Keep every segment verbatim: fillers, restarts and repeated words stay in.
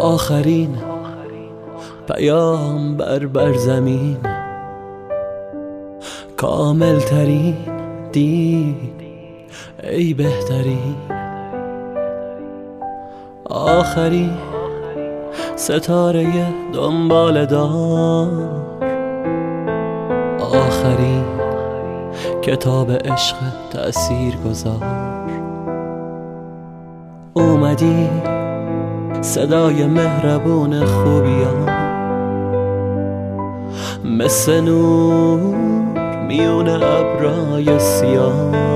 آخرین پیامبر بر زمین، کامل ترین دین ای بهترین، آخرین ستاره دنبال دار، آخرین کتاب عشق تأثیر گذار. اومدی صدای مهربون خوبیان، مثل نور میون ابرای سیاه.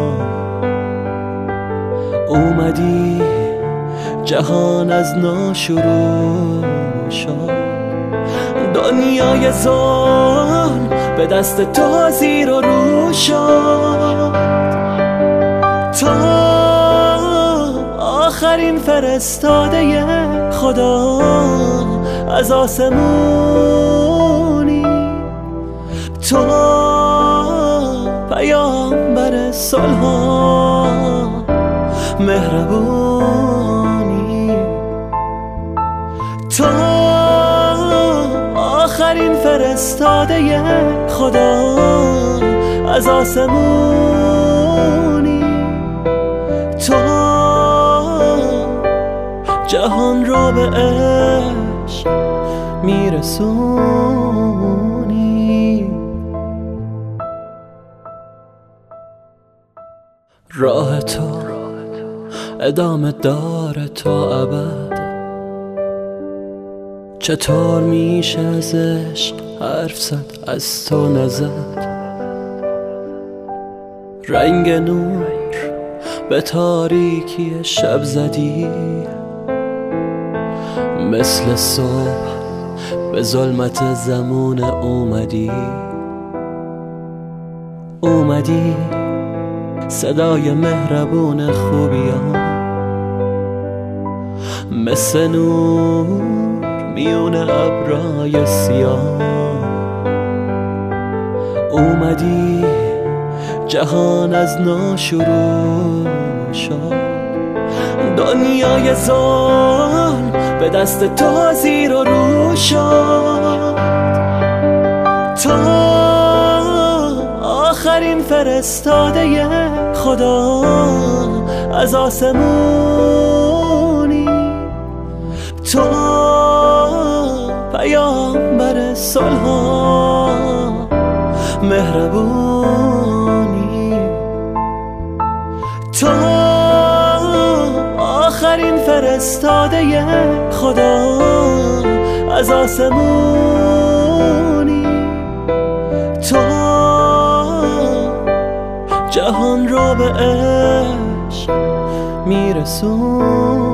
اومدی جهان از نو شروع شد، دنیای ظلم به دست تو زیر و رو شد. تو آخرین فرستاده خدا از آسمونی، تو پیامبر صلح و مهربونی، تو آخرین فرستاده خدا از آسمونی، تو جهان رو به عشق میرسونی. راه تو ادامه داره تا ابد، چطور میشه از عشق حرف زد از تو نزد؟ رنگ نور به تاریکی شب زدی، مثل صبح به ظلمت زمان اومدی. اومدی صدای مهربون خوبیان، مثل نور میون ابرای سیاه. اومدی جهان از نو شروع شد، دنیای ظلم به دست تو زیر و رو شد. تو آخرین فرستاده خدا از آسمونی، تو پیامبر صلح و مهربونی، تو آخرین فرستاده خدا از آسمونی، تو جهان رو به عشق میرسون.